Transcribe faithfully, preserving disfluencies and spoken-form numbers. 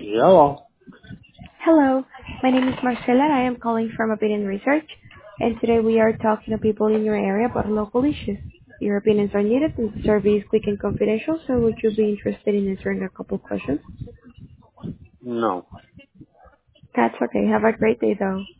Hello. Hello, my name is Marcela and I am calling from Opinion Research, and today we are talking to people in your area about local issues. Your opinions are needed and the survey is quick and confidential, so would you be interested in answering a couple questions? No. That's okay. Have a great day though.